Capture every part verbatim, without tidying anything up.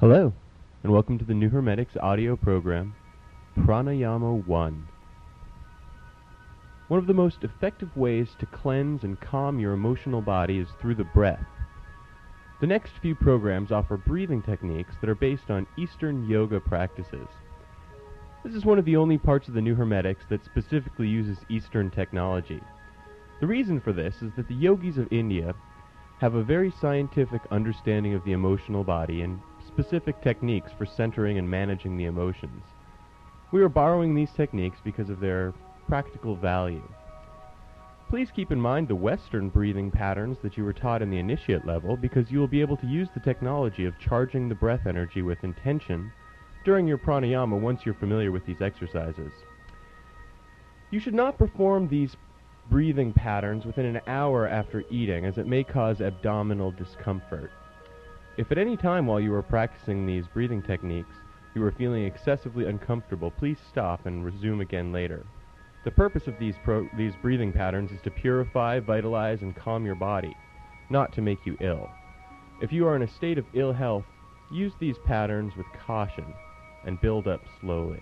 Hello, and welcome to the New Hermetics audio program, Pranayama one. One of the most effective ways to cleanse and calm your emotional body is through the breath. The next few programs offer breathing techniques that are based on Eastern yoga practices. This is one of the only parts of the New Hermetics that specifically uses Eastern technology. The reason for this is that the yogis of India have a very scientific understanding of the emotional body and specific techniques for centering and managing the emotions. We are borrowing these techniques because of their practical value. Please keep in mind the Western breathing patterns that you were taught in the initiate level, because you will be able to use the technology of charging the breath energy with intention during your pranayama once you're familiar with these exercises. You should not perform these breathing patterns within an hour after eating, as it may cause abdominal discomfort. If at any time while you are practicing these breathing techniques you are feeling excessively uncomfortable, please stop and resume again later. The purpose of these, pro these breathing patterns is to purify, vitalize, and calm your body, not to make you ill. If you are in a state of ill health, use these patterns with caution and build up slowly.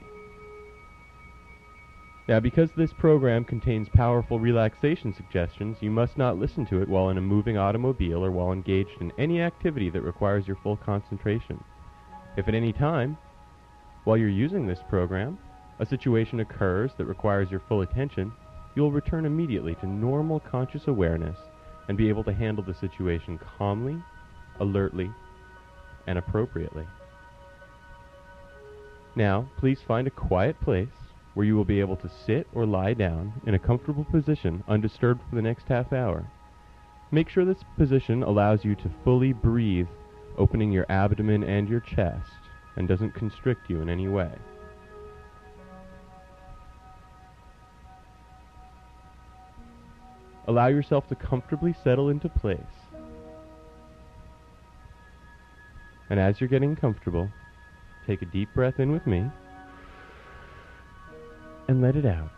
Now, because this program contains powerful relaxation suggestions, you must not listen to it while in a moving automobile or while engaged in any activity that requires your full concentration. If at any time, while you're using this program, a situation occurs that requires your full attention, you'll return immediately to normal conscious awareness and be able to handle the situation calmly, alertly, and appropriately. Now, please find a quiet place where you will be able to sit or lie down in a comfortable position undisturbed for the next half hour. Make sure this position allows you to fully breathe, opening your abdomen and your chest, and doesn't constrict you in any way. Allow yourself to comfortably settle into place. And as you're getting comfortable, take a deep breath in with me, and let it out.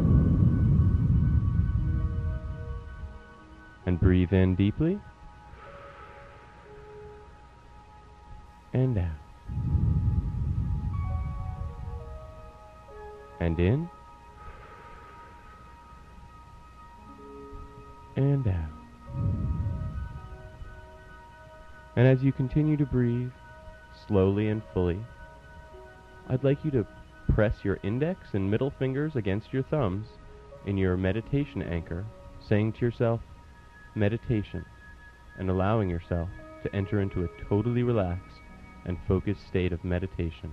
And breathe in deeply, and out. And in, and out. And as you continue to breathe slowly and fully, I'd like you to press your index and middle fingers against your thumbs in your meditation anchor, saying to yourself, meditation, and allowing yourself to enter into a totally relaxed and focused state of meditation.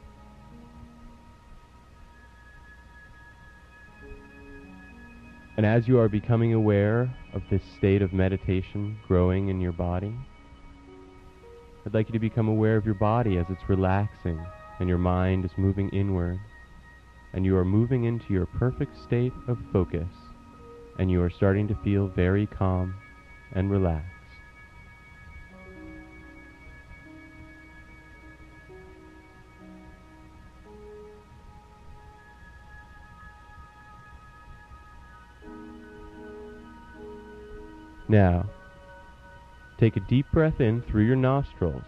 And as you are becoming aware of this state of meditation growing in your body, I'd like you to become aware of your body as it's relaxing and your mind is moving inward, and you are moving into your perfect state of focus, and you are starting to feel very calm and relaxed. Now, take a deep breath in through your nostrils,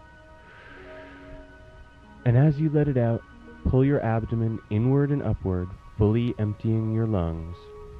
and as you let it out, pull your abdomen inward and upward, fully emptying your lungs.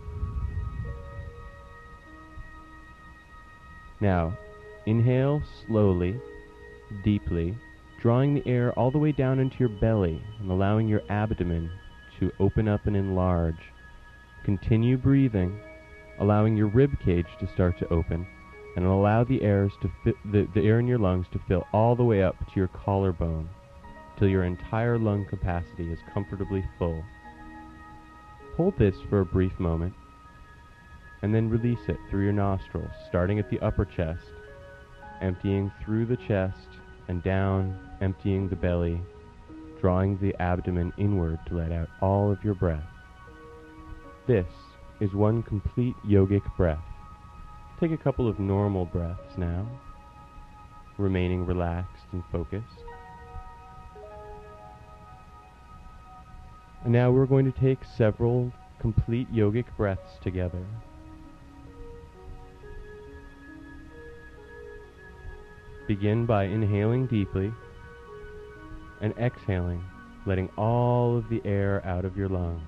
Now, inhale slowly, deeply, drawing the air all the way down into your belly and allowing your abdomen to open up and enlarge. Continue breathing, allowing your rib cage to start to open, and allow the, airs to fi the, the air in your lungs to fill all the way up to your collarbone, till your entire lung capacity is comfortably full. Hold this for a brief moment, and then release it through your nostrils, starting at the upper chest, emptying through the chest and down, emptying the belly, drawing the abdomen inward to let out all of your breath. This is one complete yogic breath. Take a couple of normal breaths now, remaining relaxed and focused. And now we're going to take several complete yogic breaths together. Begin by inhaling deeply and exhaling, letting all of the air out of your lungs.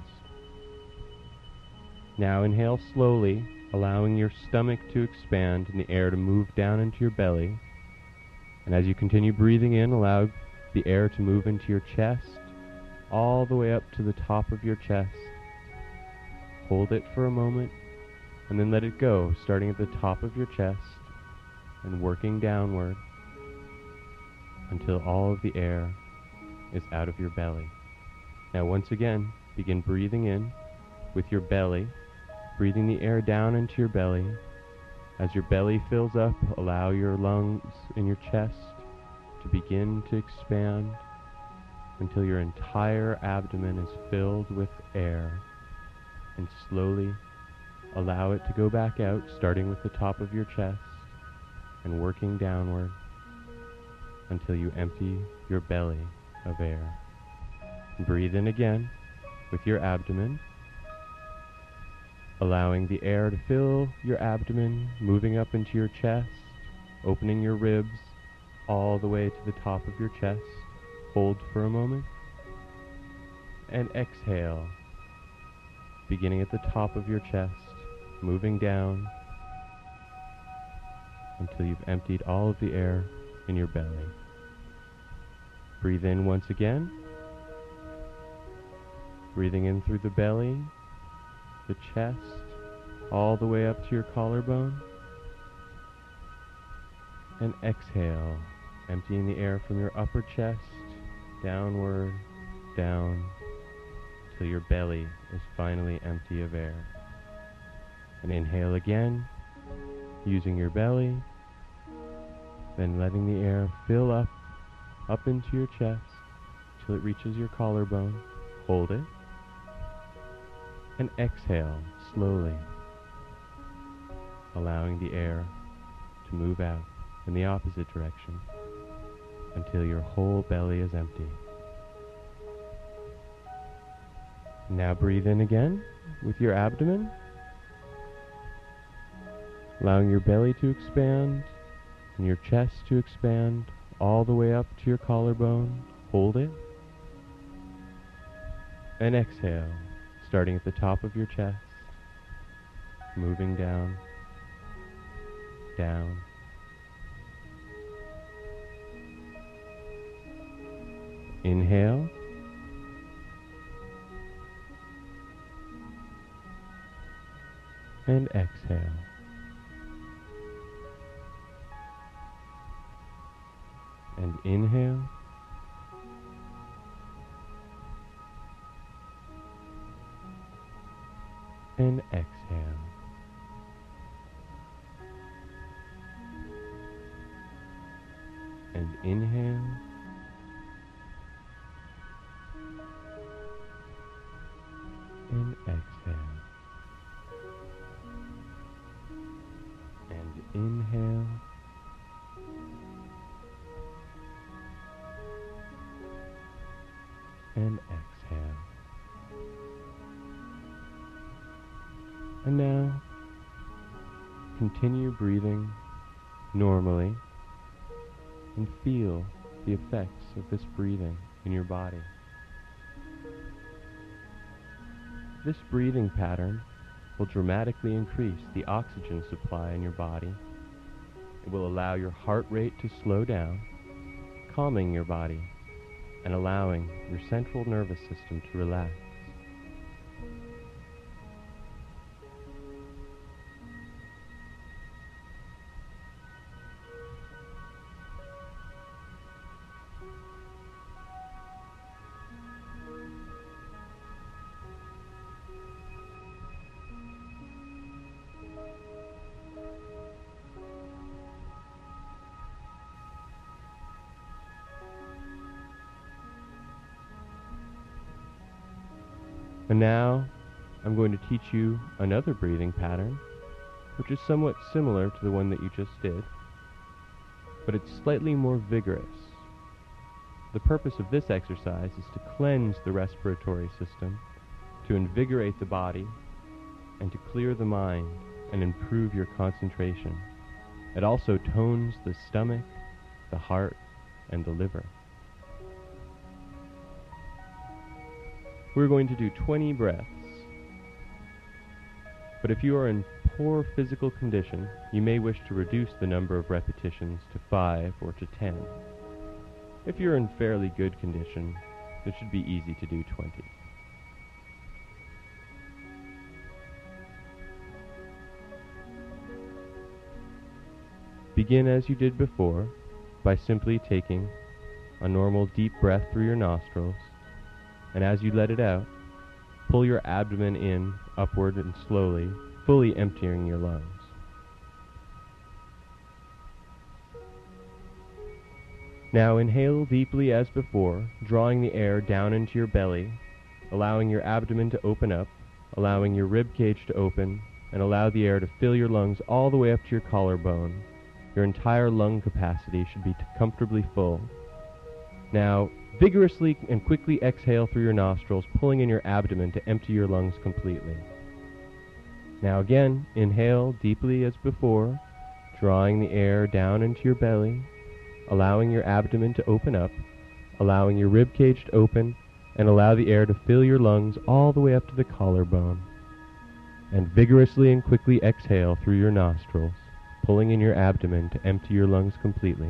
Now inhale slowly, allowing your stomach to expand and the air to move down into your belly. And as you continue breathing in, allow the air to move into your chest, all the way up to the top of your chest. Hold it for a moment, and then let it go, starting at the top of your chest and working downward until all of the air is out of your belly. Now once again, begin breathing in with your belly, breathing the air down into your belly. As your belly fills up, allow your lungs in your chest to begin to expand until your entire abdomen is filled with air, and slowly allow it to go back out, starting with the top of your chest and working downward until you empty your belly of air. Breathe in again with your abdomen, allowing the air to fill your abdomen, moving up into your chest, opening your ribs all the way to the top of your chest. Hold for a moment, and exhale, beginning at the top of your chest, moving down until you've emptied all of the air in your belly. Breathe in once again, breathing in through the belly, the chest, all the way up to your collarbone, and exhale, emptying the air from your upper chest, downward, down, till your belly is finally empty of air. And inhale again, using your belly, then letting the air fill up, up into your chest, till it reaches your collarbone. Hold it, and exhale slowly, allowing the air to move out in the opposite direction until your whole belly is empty. Now breathe in again with your abdomen, allowing your belly to expand and your chest to expand all the way up to your collarbone. Hold it, and exhale, starting at the top of your chest, moving down, down. Inhale, and exhale. And inhale, and exhale. And inhale, and exhale. And inhale, and exhale. And now, continue breathing normally and feel the effects of this breathing in your body. This breathing pattern will dramatically increase the oxygen supply in your body. It will allow your heart rate to slow down, calming your body and allowing your central nervous system to relax. And now, I'm going to teach you another breathing pattern, which is somewhat similar to the one that you just did, but it's slightly more vigorous. The purpose of this exercise is to cleanse the respiratory system, to invigorate the body, and to clear the mind and improve your concentration. It also tones the stomach, the heart, and the liver. we're going to do twenty breaths. But if you are in poor physical condition, you may wish to reduce the number of repetitions to five or to ten. If you're in fairly good condition, it should be easy to do twenty. Begin as you did before by simply taking a normal deep breath through your nostrils, and as you let it out, pull your abdomen in, upward and slowly, fully emptying your lungs. Now inhale deeply as before, drawing the air down into your belly, allowing your abdomen to open up, allowing your rib cage to open, and allow the air to fill your lungs all the way up to your collarbone. Your entire lung capacity should be comfortably full. Now, vigorously and quickly exhale through your nostrils, pulling in your abdomen to empty your lungs completely. Now again, inhale deeply as before, drawing the air down into your belly, allowing your abdomen to open up, allowing your rib cage to open, and allow the air to fill your lungs all the way up to the collarbone. And vigorously and quickly exhale through your nostrils, pulling in your abdomen to empty your lungs completely.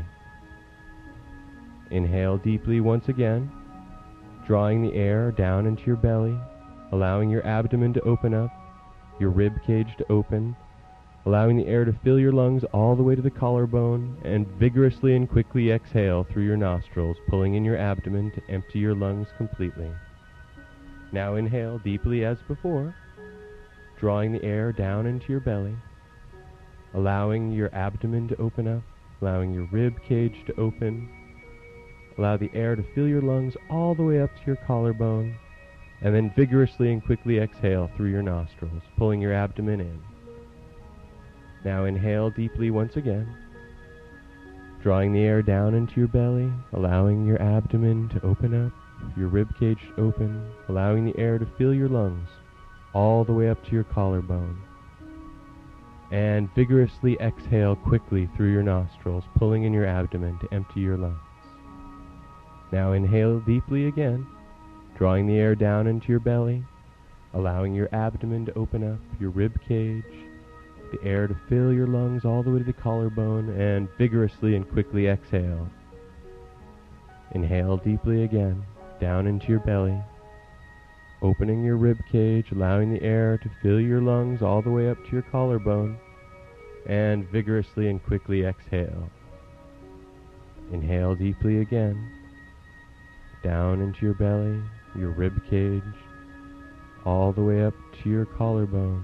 Inhale deeply once again, drawing the air down into your belly, allowing your abdomen to open up, your rib cage to open, allowing the air to fill your lungs all the way to the collarbone, and vigorously and quickly exhale through your nostrils, pulling in your abdomen to empty your lungs completely. Now inhale deeply as before, drawing the air down into your belly, allowing your abdomen to open up, allowing your rib cage to open, allow the air to fill your lungs all the way up to your collarbone, and then vigorously and quickly exhale through your nostrils, pulling your abdomen in. Now inhale deeply once again, drawing the air down into your belly, allowing your abdomen to open up, your rib cage to open, allowing the air to fill your lungs all the way up to your collarbone. And vigorously exhale quickly through your nostrils, pulling in your abdomen to empty your lungs. Now inhale deeply again, drawing the air down into your belly, allowing your abdomen to open up, your rib cage, the air to fill your lungs all the way to the collarbone, and vigorously and quickly exhale. Inhale deeply again, down into your belly, opening your rib cage, allowing the air to fill your lungs all the way up to your collarbone, and vigorously and quickly exhale. Inhale deeply again, down into your belly, your rib cage, all the way up to your collarbones,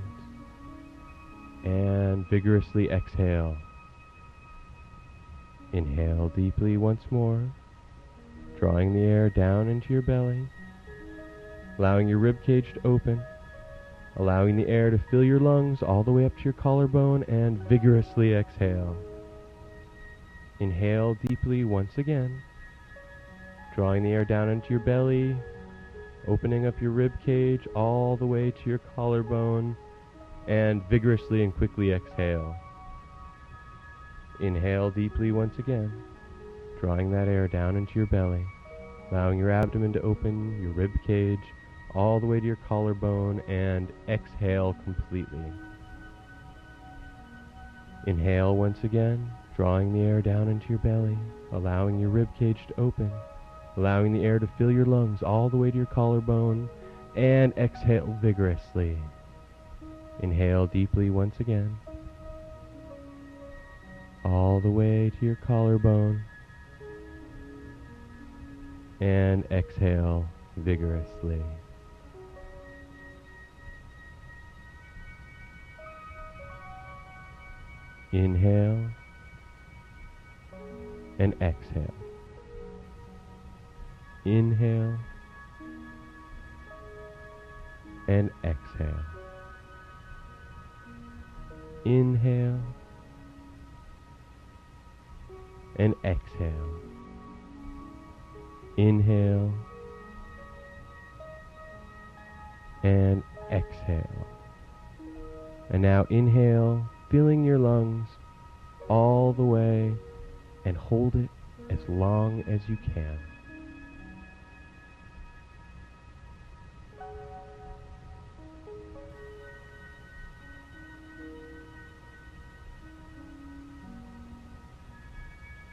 and vigorously exhale. Inhale deeply once more, drawing the air down into your belly, allowing your rib cage to open, allowing the air to fill your lungs all the way up to your collarbone, and vigorously exhale. Inhale deeply once again, drawing the air down into your belly, opening up your rib cage all the way to your collarbone, and vigorously and quickly exhale. Inhale deeply once again, drawing that air down into your belly, allowing your abdomen to open, your rib cage all the way to your collarbone, and exhale completely. Inhale once again, drawing the air down into your belly, allowing your rib cage to open, allowing the air to fill your lungs all the way to your collarbone, and exhale vigorously. Inhale deeply once again, all the way to your collarbone, and exhale vigorously. Inhale and exhale. Inhale and exhale. Inhale and exhale. Inhale and exhale. And now inhale, filling your lungs all the way, and hold it as long as you can.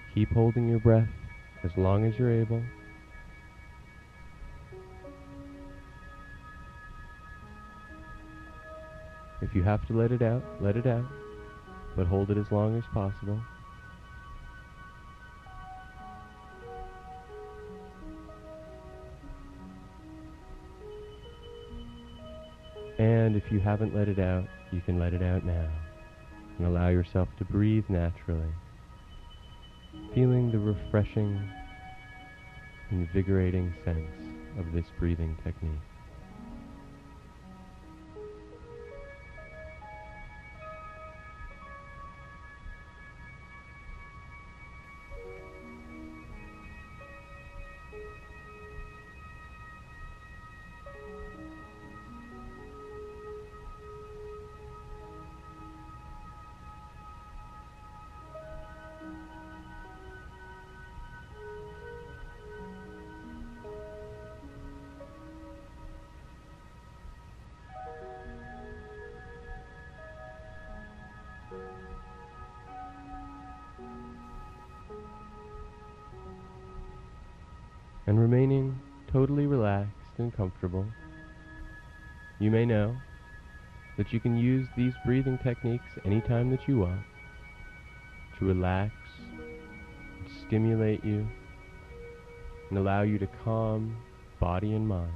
Keep holding your breath as long as you're able. If you have to let it out, let it out, but hold it as long as possible. And if you haven't let it out, you can let it out now, and allow yourself to breathe naturally, feeling the refreshing, invigorating sense of this breathing technique. And remaining totally relaxed and comfortable, you may know that you can use these breathing techniques anytime that you want to relax, and stimulate you, and allow you to calm body and mind.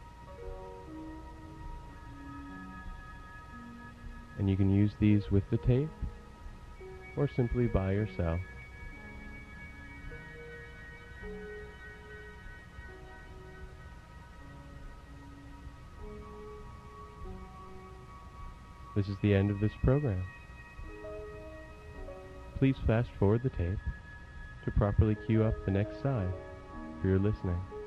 And you can use these with the tape or simply by yourself. This is the end of this program. Please fast forward the tape to properly cue up the next side for your listening.